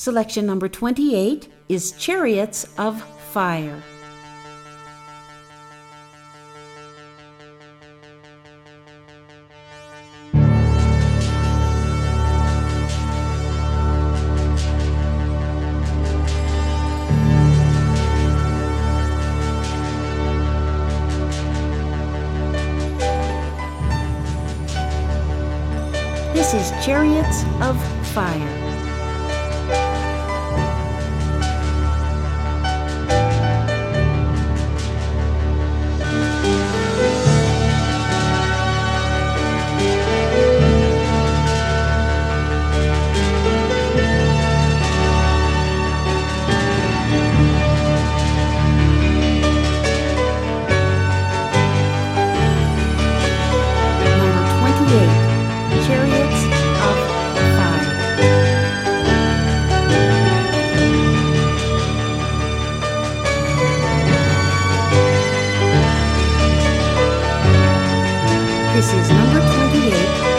Selection number 28 is Chariots of Fire. This is Chariots of Fire. Chariots of Fire. This is number 28.